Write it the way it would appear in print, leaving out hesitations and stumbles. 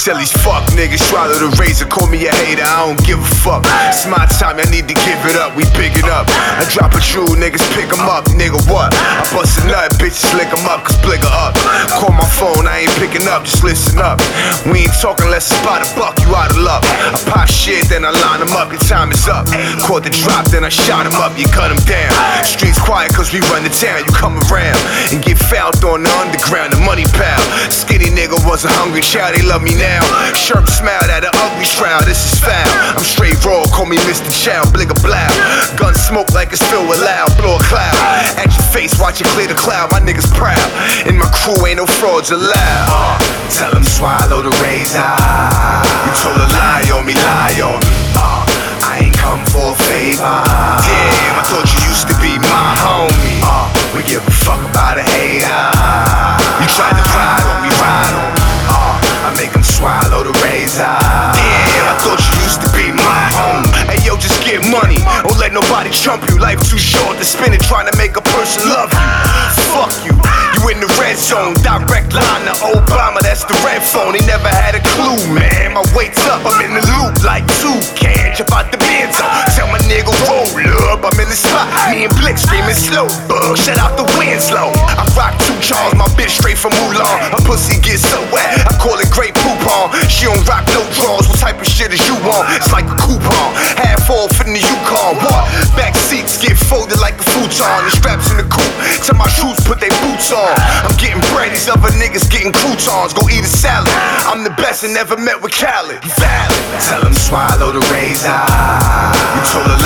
Tell these fuck niggas, swallow the razor, call me a hater, I don't give a fuck. It's my time, I need to give it up, we big it up. I drop a jewel, niggas pick 'em up, nigga what? I bust a nut, bitches lick 'em up, cause bligger up. Call my phone, I ain't picking up, just listen up. We ain't talking unless it's by the buck, you out of luck. I pop shit, then I line 'em up, your time is up. Caught the drop, then I shot 'em up, you cut 'em down. Streets quiet cause we run the town, you come around and get fouled on the underground, the money pal. Skinny nigga was a hungry child, they love me now. Shirt smiled at an ugly shroud, this is foul. I'm straight raw, call me Mr. Chow, bligger blow. Gun smoke like it's filled with loud, blow a cloud. At your face, watch it clear the cloud, my niggas proud. In my crew ain't no frauds allowed. Tell them swallow the razor. You told a lie on me, lie on me. I ain't come for a favor. Damn, I thought you used to be my homie. We give a fuck about a hater. You tried to ride on me, ride on me. I make them swallow the razor. Damn, I thought you used to be my homie. Hey yo, just get money, don't let nobody trump you. Life too short to spend it trying to make a person love you. Fuck you, you in the red zone. Direct line to Obama, that's the red phone. He never had a clue, man. My weight's up, I'm in the loop like toucan. Jump out the Benz, tell my nigga roll up. I'm in the spot, me and Blick screaming slow. Bug, shut out the Winslow. I rock 2 Charles, my bitch straight from Mulan. Her pussy gets so wet, I call it Great Poupon. She don't rock no drawers, what type of shit is you on? It's like a coupon, half off in the Yukon. What? Back seats get folded like a futon. The straps in the coupe, till my troops put their boots on. I'm getting bread, these other niggas getting croutons. Go eat a salad, I'm the best and never met with Khaled. Valid, tell them swallow the razor. You told a